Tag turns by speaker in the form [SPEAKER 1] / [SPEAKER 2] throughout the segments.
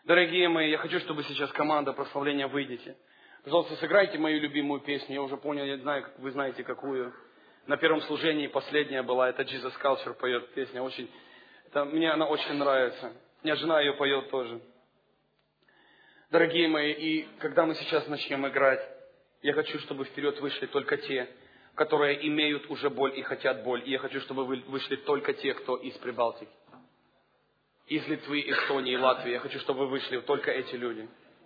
[SPEAKER 1] Дорогие мои, я хочу, чтобы сейчас команда прославления выйдете. Пожалуйста, сыграйте мою любимую песню. Я уже понял, я знаю, вы знаете, какую. На первом служении последняя была. Это Jesus Culture поет песня. Мне она очень нравится. У меня жена ее поет тоже. Дорогие мои, и когда мы сейчас начнем играть, я хочу, чтобы вперед вышли только те, которые имеют уже боль и хотят боль. И я хочу, чтобы вышли только те, кто из Прибалтики. Из Литвы, Эстонии, Латвии. Я хочу, чтобы вышли только эти люди.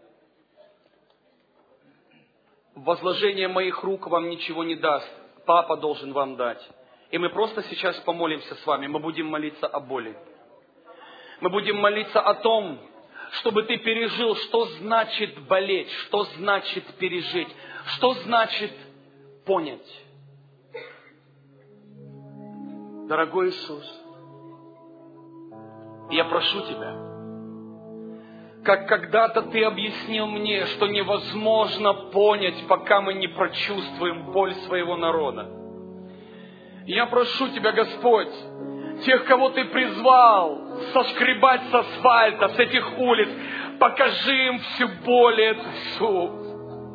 [SPEAKER 1] Возложение моих рук вам ничего не даст. Папа должен вам дать. И мы просто сейчас помолимся с вами. Мы будем молиться о боли. Мы будем молиться о том, чтобы ты пережил, что значит болеть, что значит пережить, что значит понять. Дорогой Иисус, я прошу Тебя, как когда-то Ты объяснил мне, что невозможно понять, пока мы не прочувствуем боль своего народа. Я прошу Тебя, Господь, тех, кого Ты призвал соскребать с асфальта, с этих улиц, покажи им всю боль эту, Иисус.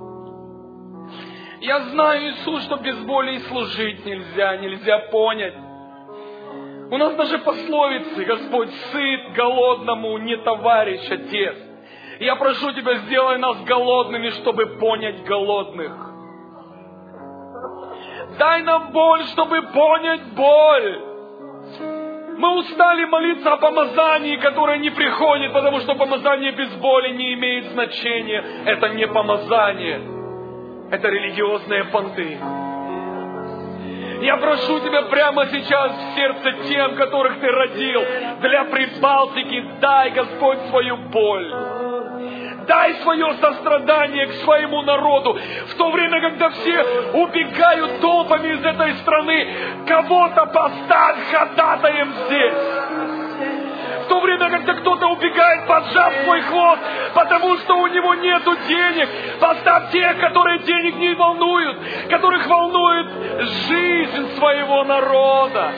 [SPEAKER 1] Я знаю, Иисус, что без боли и служить нельзя понять. У нас даже пословицы, Господь, сыт голодному не товарищ, Отец. Я прошу Тебя, сделай нас голодными, чтобы понять голодных. Дай нам боль, чтобы понять боль. Мы устали молиться о помазании, которое не приходит, потому что помазание без боли не имеет значения. Это не помазание. Это религиозные понты. Я прошу Тебя прямо сейчас в сердце тем, которых Ты родил, для Прибалтики, дай, Господь, свою боль. Дай свое сострадание к своему народу. В то время, когда все убегают толпами из этой страны, кого-то поставь ходатаем здесь. В то время, когда кто-то убегает, поджав свой хвост, потому что у него нету денег, поставь тех, которые денег не волнуют, которых волнует жизнь своего народа.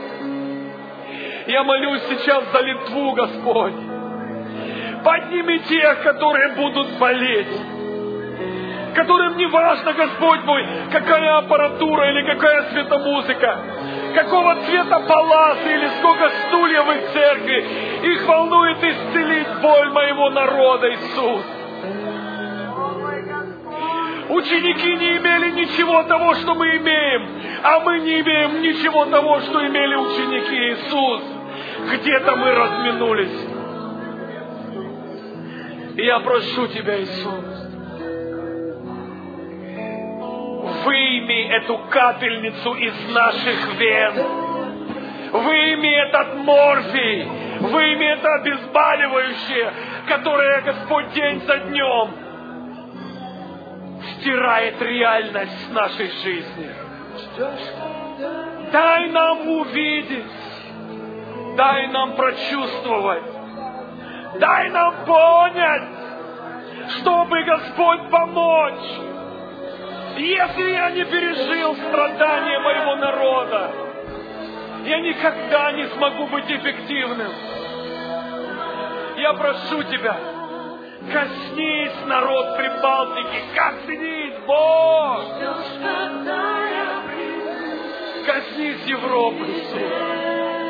[SPEAKER 1] Я молюсь сейчас за Литву, Господь. Подними тех, которые будут болеть. Которым не важно, Господь мой, какая аппаратура или какая светомузыка, какого цвета палаты или сколько стульев в церкви. Их волнует исцелить боль моего народа, Иисус. Ученики не имели ничего того, что мы имеем, а мы не имеем ничего того, что имели ученики, Иисус. Где-то мы разминулись. И я прошу Тебя, Иисус, выйми эту капельницу из наших вен. Выйми этот морфий. Выйми это обезболивающее, которое, Господь, день за днем стирает реальность нашей жизни. Дай нам увидеть. Дай нам прочувствовать. Дай нам понять, чтобы, Господь, помочь. Если я не пережил страдания моего народа, я никогда не смогу быть эффективным. Я прошу Тебя, коснись народ Прибалтики, коснись, Бог! Коснись Европы, Иисус.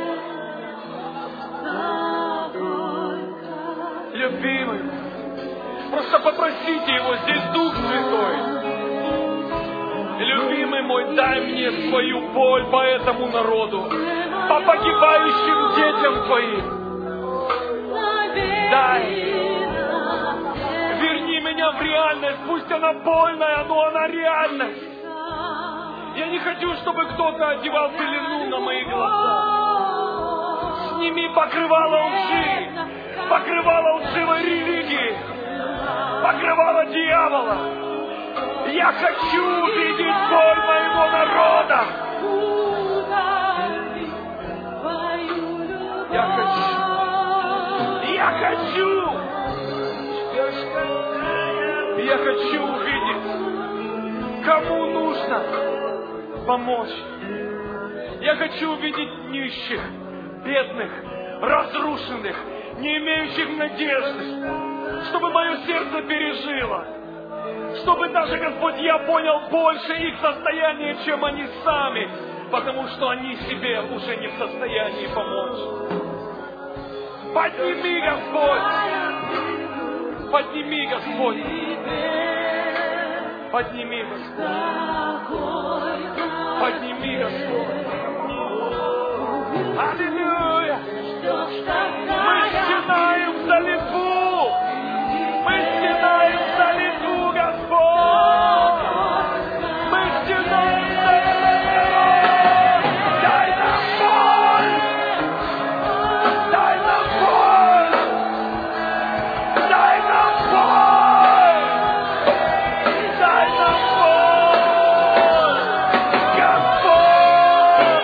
[SPEAKER 1] Любимый, просто попросите Его, здесь Дух Святой. Любимый мой, дай мне свою боль по этому народу, по погибающим детям Твоим. Дай. Верни меня в реальность, пусть она больная, но она реальность. Я не хочу, чтобы кто-то одевал пелену на мои глаза. Сними покрывало лжи, покрывало лживой религии, покрывало дьявола. Я хочу видеть боль моего народа. Я хочу увидеть, кому нужно помочь. Я хочу увидеть нищих, бедных, разрушенных, не имеющих надежды. чтобы мое сердце пережило. Чтобы даже, Господь, я понял больше их состояние, чем они сами, потому что они себе уже не в состоянии помочь. Подними, Господь! Подними, Господь! Подними, Господь! Подними, Господь! Аллилуйя! Мы стенаем за Литву! Мы стенаем за Литву, Господь! Мы стенаем за Литву! Дай нам боль! Дай нам боль! Дай нам боль! Дай нам боль! Господь!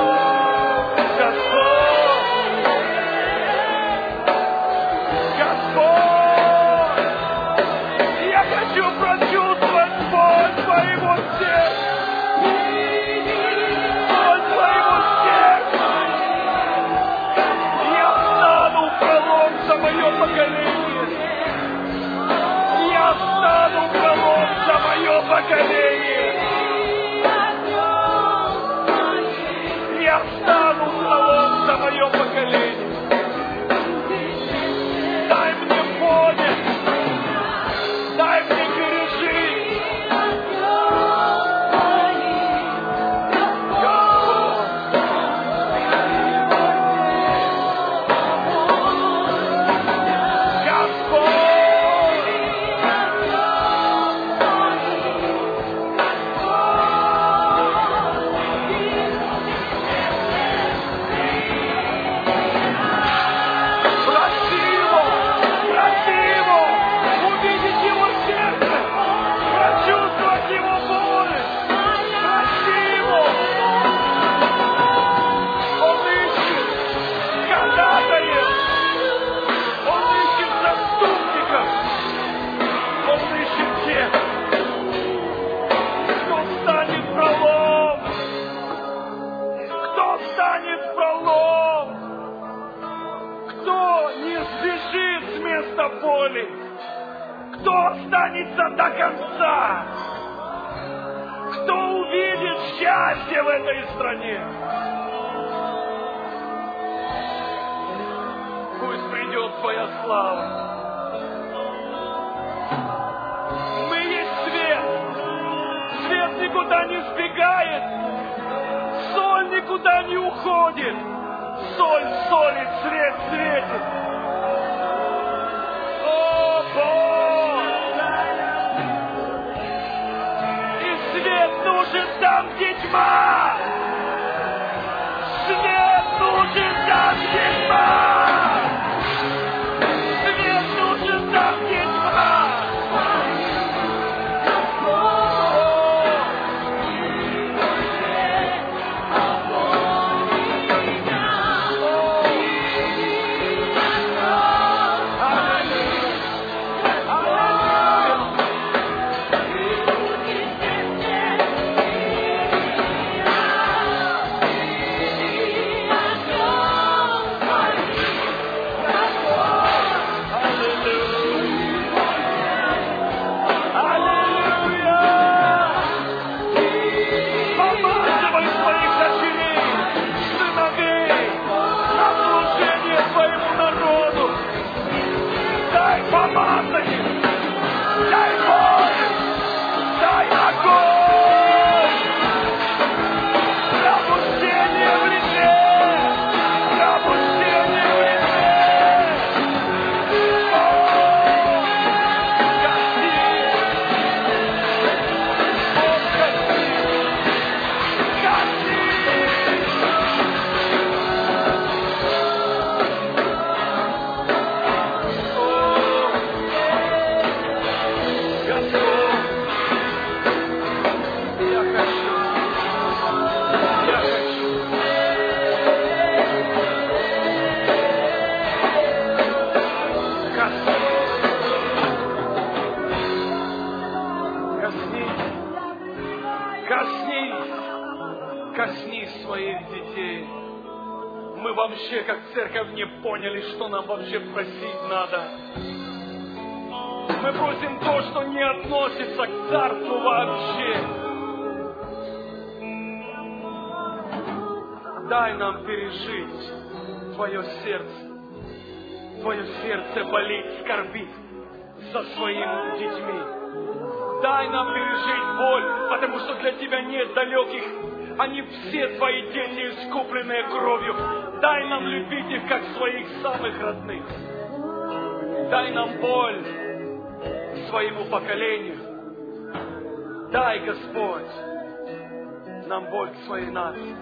[SPEAKER 1] Господь! Я хочу прочувствовать боль твоего сердца! Боль твоего сердца! Я встану в пролом за мое поколение! Я встану в пролом за мое поколение! Я встану в пролом за мое поколение! Дай мне понять! Дай мне пережить! Боли. Кто останется до конца? Кто увидит счастье в этой стране? Пусть придет Твоя слава. Мы есть свет. Свет никуда не сбегает. Соль никуда не уходит. Соль солит, свет светит. Нужен там, где тьма! Свет нужен там, где тьма! Свет нужен там, где тьма! Коснись своих детей. Мы вообще, как церковь, не поняли, что нам вообще просить надо. Мы просим то, что не относится к Царству вообще. Дай нам пережить Твое сердце. Твое сердце болит, скорбит за своими детьми. Дай нам пережить боль, потому что для Тебя нет далеких. Они все Твои дети, искупленные кровью. Дай нам любить их, как своих самых родных. Дай нам боль своему поколению. Дай, Господь, нам боль к своей нации.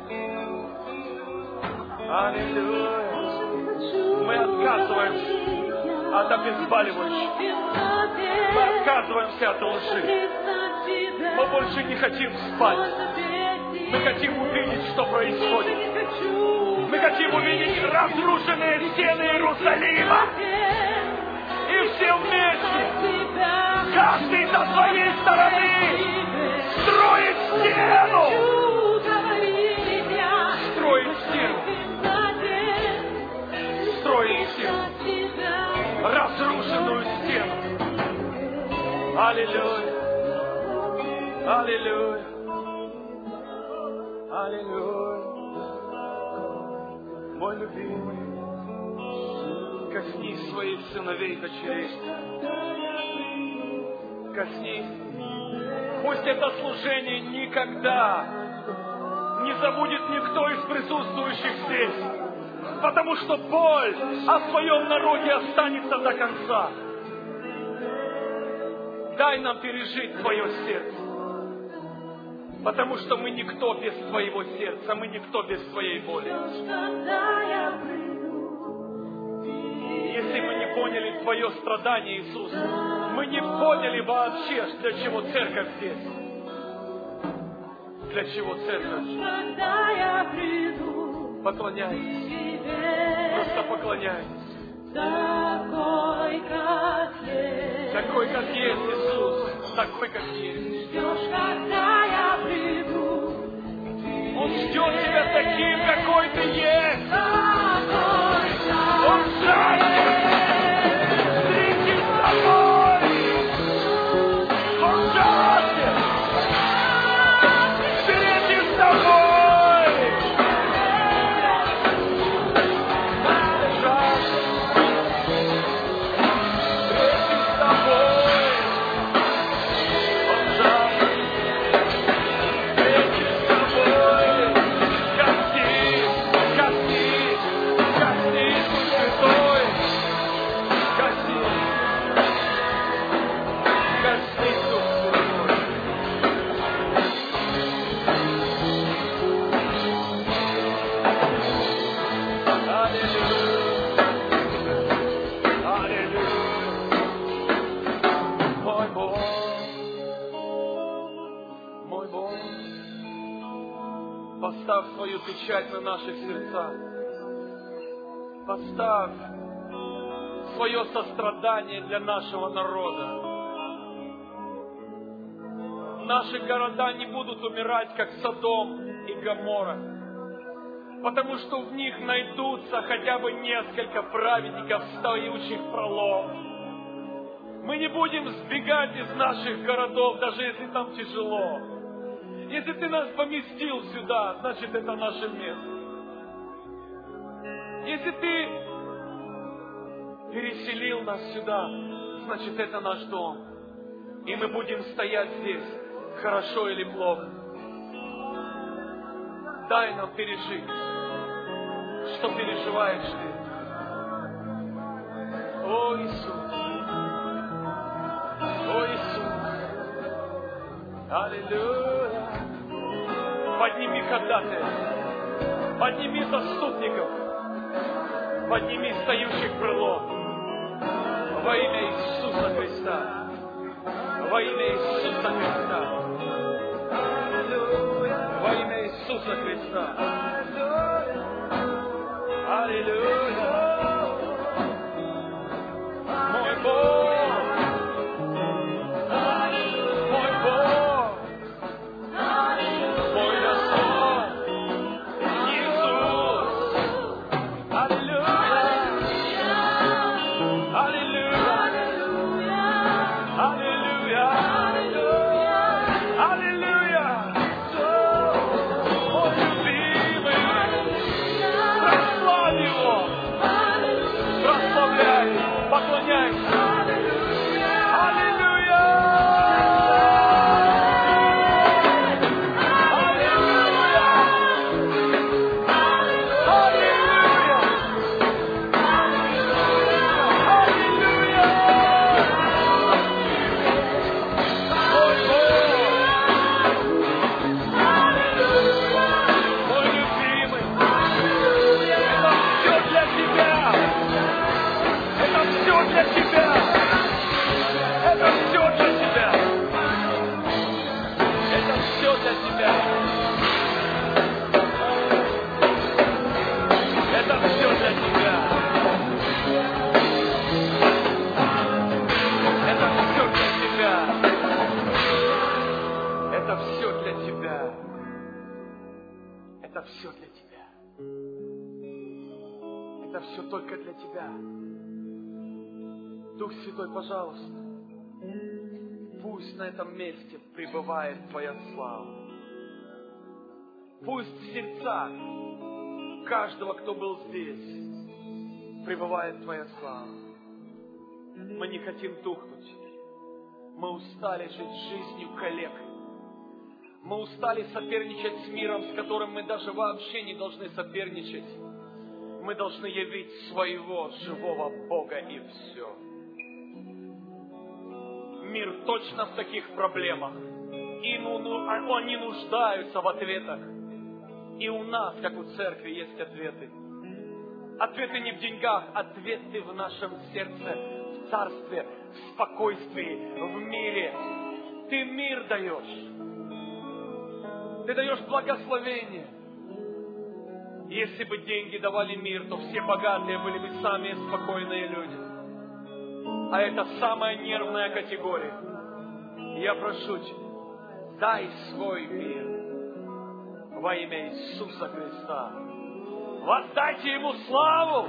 [SPEAKER 1] Аллилуйя. Мы отказываемся от обезболивающих. Мы отказываемся от лжи. Мы больше не хотим спать. Мы хотим увидеть, что происходит. Мы хотим увидеть разрушенные стены Иерусалима. И все вместе, каждый со своей стороны, строит стену. Строит стену. Строит стену. Разрушенную стену. Аллилуйя. Аллилуйя. Аллилуйя. Мой любимый, коснись своих сыновей и дочерей. Коснись. Пусть это служение никогда не забудет никто из присутствующих здесь. Потому что боль о своем народе останется до конца. Дай нам пережить Твое сердце. Потому что мы никто без Твоего сердца, мы никто без Твоей боли. Если мы не поняли Твое страдание, Иисус, мы не поняли вообще, для чего церковь здесь. Для чего церковь? Поклоняйтесь. Просто поклоняйтесь. Такой, как есть, Иисус. Такой, как есть. Он ждет тебя таким, какой ты есть. Он жаждет встретиться с тобой. Он жаждет встретиться с тобой. Поставь свою печать на наших сердцах. Поставь свое сострадание для нашего народа. Наши города не будут умирать, как Содом и Гоморра, потому что в них найдутся хотя бы несколько праведников, стоящих пролом. Мы не будем сбегать из наших городов, даже если там тяжело. Если Ты нас поместил сюда, значит, это наше место. Если Ты переселил нас сюда, значит, это наш дом. И мы будем стоять здесь, хорошо или плохо. Дай нам пережить, что переживаешь Ты. О, Иисус! О, Иисус! Аллилуйя! Подними ходатая, подними заступников, подними стоящих крыло во имя Иисуса Христа, во имя Иисуса Христа, во имя Иисуса Христа. Аллилуйя! Мой Бог! все только для Тебя. Дух Святой, пожалуйста, пусть на этом месте пребывает Твоя слава. Пусть в сердцах каждого, кто был здесь, пребывает Твоя слава. Мы не хотим тухнуть. Мы устали жить жизнью коллег. Мы устали соперничать с миром, с которым мы даже вообще не должны соперничать. Мы должны явить своего живого Бога и все. Мир точно в таких проблемах. И они нуждаются в ответах. И у нас, как у церкви, есть ответы. Ответы не в деньгах, ответы в нашем сердце, в царстве, в спокойствии, в мире. Ты мир даешь. Ты даешь благословение. Если бы деньги давали мир, то все богатые были бы самые спокойные люди. А это самая нервная категория. Я прошу Тебя, дай свой мир во имя Иисуса Христа. Воздайте Ему славу!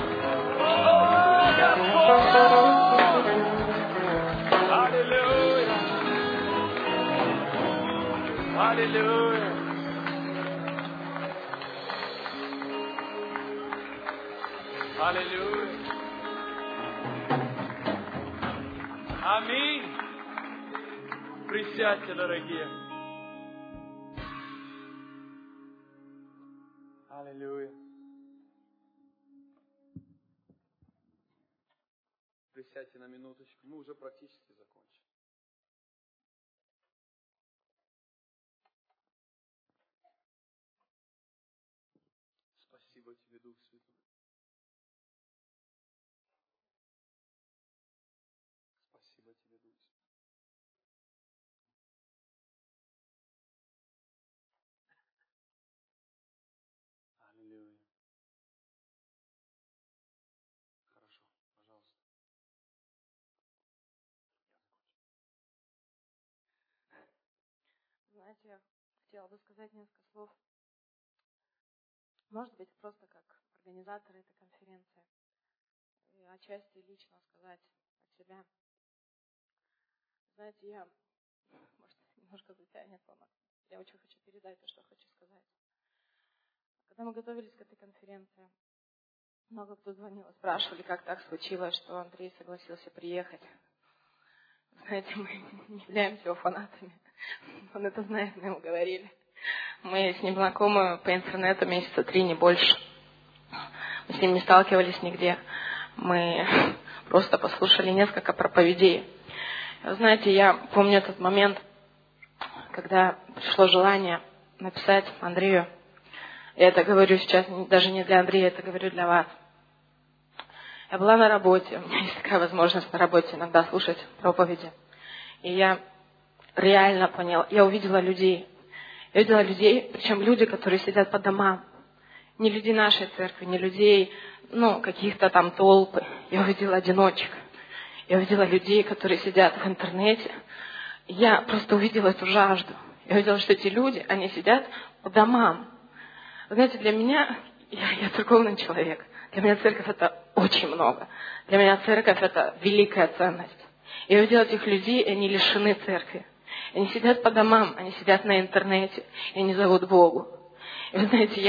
[SPEAKER 1] О, Господь! Аллилуйя! Аллилуйя! Аллилуйя! Аминь! Присядьте, дорогие! Аллилуйя! Присядьте на минуточку, мы уже практически закончили. Спасибо Тебе, Дух Святой. Спасибо Тебе, Дух Святой. Аллилуйя. Хорошо, пожалуйста.
[SPEAKER 2] Знаете, я хотела бы сказать несколько слов. Может быть, просто как организатор этой конференции. И отчасти лично сказать от себя. Знаете, я, может, немножко затянет, но я очень хочу передать то, что хочу сказать. Когда мы готовились к этой конференции, много кто звонил и спрашивали, как так случилось, что Андрей согласился приехать. Знаете, мы не являемся его фанатами. Он это знает, мы ему говорили. Мы с ним знакомы по интернету месяца 3, не больше. Мы с ним не сталкивались нигде. Мы просто послушали несколько проповедей. Знаете, я помню этот момент, когда пришло желание написать Андрею. Я это говорю сейчас даже не для Андрея, это говорю для вас. Я была на работе, у меня есть такая возможность на работе иногда слушать проповеди. И я реально поняла, я увидела людей. Я видела людей, причем люди, которые сидят по домам. Не людей нашей церкви, не людей, каких-то там толпы. Я увидела одиночек. Я увидела людей, которые сидят в интернете. Я просто увидела эту жажду. Я увидела, что эти люди, они сидят по домам. Вы знаете, для меня, я церковный человек. Для меня церковь — это очень много. Для меня церковь — это великая ценность. Я увидела этих людей, и они лишены церкви. Они сидят по домам, они сидят на интернете, и они зовут Богу. И вы знаете,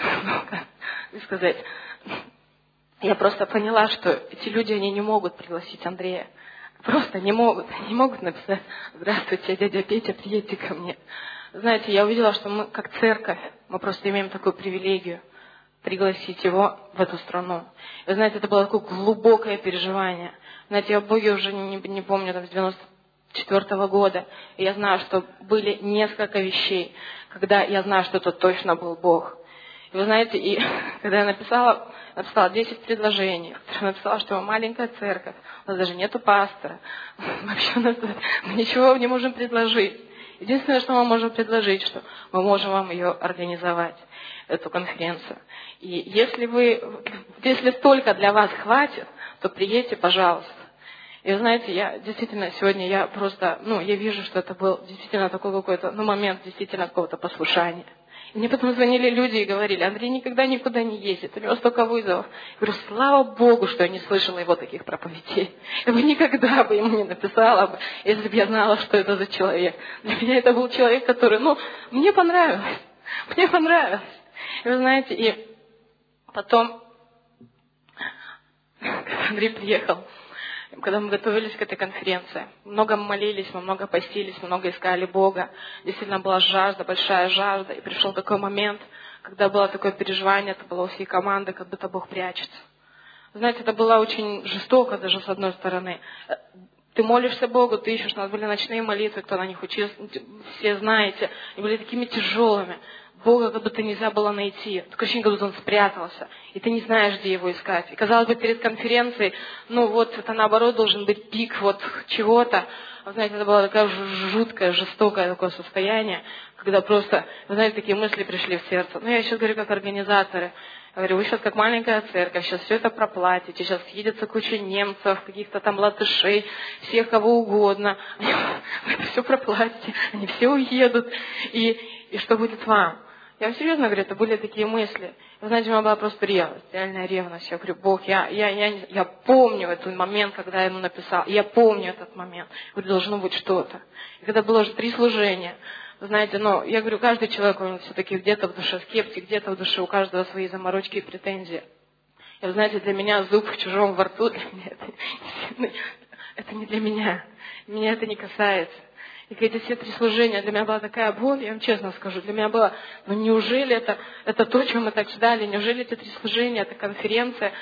[SPEAKER 2] я просто поняла, что эти люди, они не могут пригласить Андрея. Просто не могут. Они не могут написать: «Здравствуйте, дядя Петя, приедьте ко мне». Знаете, я увидела, что мы, как церковь, мы просто имеем такую привилегию пригласить его в эту страну. И вы знаете, это было такое глубокое переживание. Знаете, я о Боге уже не помню, там, с 94 года. И я знаю, что были несколько вещей, когда я знаю, что это точно был Бог. И вы знаете, и когда я написала 10 предложений, написала, что мы маленькая церковь, у нас даже нету пастора. Вообще мы ничего не можем предложить. Единственное, что мы можем предложить, что мы можем вам ее организовать, эту конференцию. И если столько для вас хватит, то приедьте, пожалуйста. И вы знаете, я действительно сегодня, я просто, я вижу, что это был действительно такой какой-то, момент действительно какого-то послушания. И мне потом звонили люди и говорили: Андрей никогда никуда не ездит, у него столько вызовов. Я говорю: слава Богу, что я не слышала его таких проповедей. Я бы никогда бы ему не написала бы, если бы я знала, что это за человек. Для меня это был человек, который, мне понравилось. Мне понравилось. И вы знаете, и потом, когда Андрей приехал, когда мы готовились к этой конференции, много молились, мы много постились, много искали Бога. Действительно была жажда, большая жажда. И пришел такой момент, когда было такое переживание, это было у всей команды, как будто Бог прячется. Знаете, это было очень жестоко даже с одной стороны. Ты молишься Богу, ты ищешь. У нас были ночные молитвы, кто на них учился, все знаете. И были такими тяжелыми. Бога как будто нельзя было найти. Такое ощущение, как будто Он спрятался. И ты не знаешь, где Его искать. И казалось бы, перед конференцией, это наоборот должен быть пик чего-то. Вы знаете, это было такое жуткое, жестокое такое состояние, когда просто, вы знаете, такие мысли пришли в сердце. Я сейчас говорю как организаторы. Я говорю: вы сейчас как маленькая церковь, сейчас все это проплатите, сейчас съедется куча немцев, каких-то там латышей, всех кого угодно. Вы это все проплатите, они все уедут. И что будет вам? Я вам серьезно говорю, это были такие мысли. Вы знаете, у меня была просто ревность, реальная ревность. Я говорю: Бог, я помню этот момент, когда я ему написал. Я помню этот момент. Я говорю: должно быть что-то. И когда было уже 3 служения, вы знаете, я говорю, каждый человек, он все-таки где-то в душе скептик, где-то в душе у каждого свои заморочки и претензии. И вы знаете, для меня зуб в чужом во рту, для меня это не для меня. Меня это не касается. И эти все 3 служения, для меня была такая боль, я вам честно скажу, для меня было, неужели это то, чего мы так ждали, неужели эти 3 служения, эта конференция,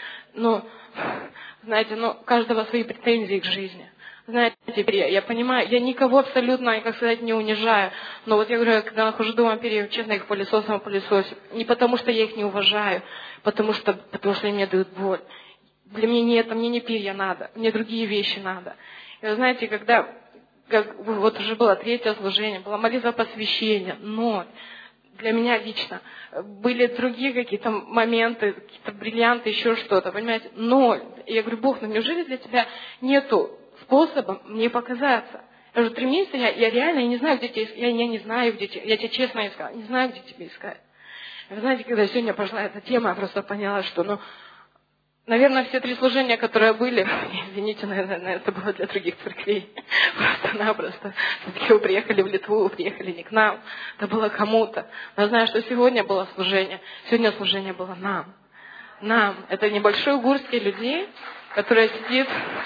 [SPEAKER 2] знаете, у каждого свои претензии к жизни. Знаете, теперь я понимаю, я никого абсолютно, не унижаю, но я говорю, когда нахожу дома, честно, их пылесосом пылесосю, не потому что я их не уважаю, потому что они мне дают боль. Для меня не это, мне не перья надо, мне другие вещи надо. И вы знаете, когда уже было 3-е служение, была молитва посвящения, но для меня лично были другие какие-то моменты, какие-то бриллианты, еще что-то, понимаете, 0. И я говорю: Бог, неужели для тебя нету способа мне показаться? Я уже 3 месяца, я реально не знаю, где тебя искать, я не знаю, где тебя, я тебя честно искала, не знаю, где тебя искать. И вы знаете, когда сегодня пошла эта тема, я просто поняла, что, наверное, все 3 служения, которые были, извините, наверное, это было для других церквей. Просто-напросто. Все-таки вы приехали в Литву, вы приехали не к нам. Это было кому-то. Но я знаю, что сегодня было служение. Сегодня служение было нам. Нам. Это небольшой горстки людей, которые сидит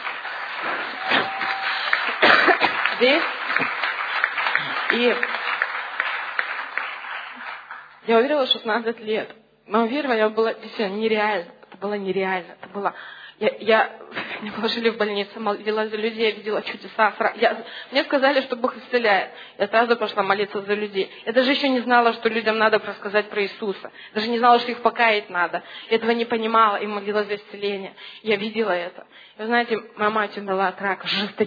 [SPEAKER 2] здесь. И я уверовала 16 лет. Но уверовала была действительно нереально. Это было нереально. Это было... Меня положили в больницу, молилась за людей, я видела чудеса. Мне сказали, что Бог исцеляет. Я сразу пошла молиться за людей. Я даже еще не знала, что людям надо рассказать про Иисуса. Даже не знала, что их покаять надо. Я этого не понимала и молилась за исцеление. Я видела это. И вы знаете, моя мать умерла от рака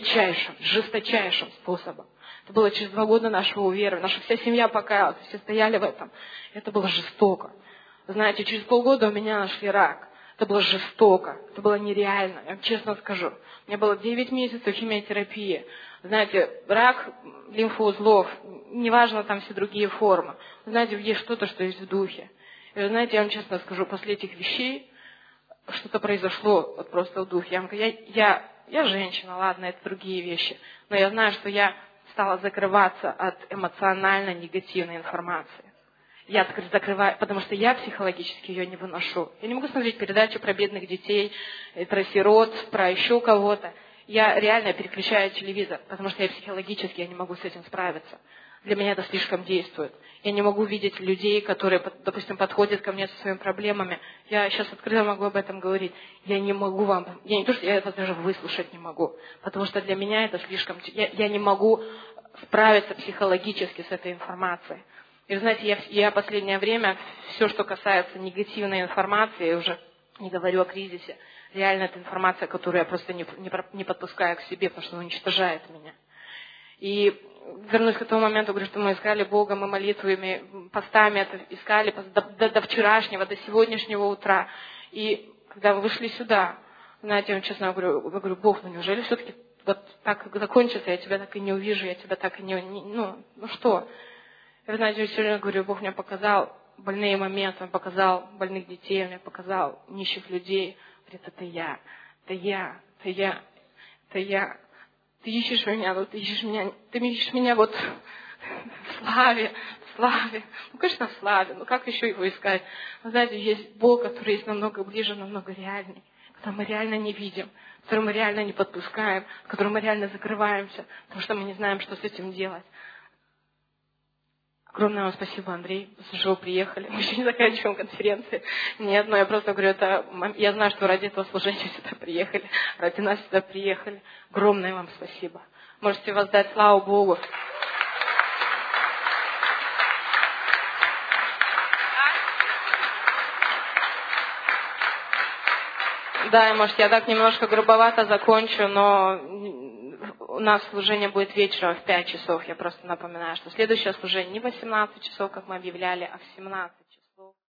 [SPEAKER 2] жесточайшим способом. Это было через 2 года нашего уверования. Наша вся семья покаялась, все стояли в этом. Это было жестоко. Вы знаете, через полгода у меня нашли рак. Это было жестоко, это было нереально, я вам честно скажу. У меня было 9 месяцев химиотерапии. Знаете, рак лимфоузлов, неважно там все другие формы. Знаете, есть что-то, что есть в духе. И вы знаете, я вам честно скажу, после этих вещей что-то произошло просто в духе. Я женщина, ладно, это другие вещи. Но я знаю, что я стала закрываться от эмоционально негативной информации. Я закрываю, потому что я психологически ее не выношу. Я не могу смотреть передачу про бедных детей, про сирот, про еще кого-то. Я реально переключаю телевизор, потому что я психологически не могу с этим справиться. Для меня это слишком действует. Я не могу видеть людей, которые, допустим, подходят ко мне со своими проблемами. Я сейчас открыто могу об этом говорить. Я не могу я не то, что я это даже выслушать не могу, потому что для меня это слишком... Я не могу справиться психологически с этой информацией. И вы знаете, я последнее время, все, что касается негативной информации, я уже не говорю о кризисе, реально это информация, которую я просто не подпускаю к себе, потому что она уничтожает меня. И вернусь к тому моменту, говорю, что мы искали Бога, мы молитвами, постами это искали до вчерашнего, до сегодняшнего утра. И когда мы вышли сюда, знаете, я вам честно говорю, Бог, неужели все-таки вот так закончится, я тебя так и не увижу, я тебя так и что? Вы знаете, сегодня говорю, Бог мне показал больные моменты, Он показал больных детей, Он мне показал нищих людей. Говорит, это я. Ты ищешь меня, но ты ищешь меня вот в славе. Ну, конечно, в славе, но как еще его искать? Вы знаете, есть Бог, который есть намного ближе, намного реальней, который мы реально не видим, который мы реально не подпускаем, который мы реально закрываемся, потому что мы не знаем, что с этим делать. Огромное вам спасибо, Андрей, что вы приехали. Мы еще не заканчиваем конференции. Нет, но я просто говорю, я знаю, что ради этого служения сюда приехали, ради нас сюда приехали. Огромное вам спасибо. Можете воздать славу Богу. Да, может, я так немножко грубовато закончу, но у нас служение будет вечером в 5 часов. Я просто напоминаю, что следующее служение не в 18 часов, как мы объявляли, а в 17 часов.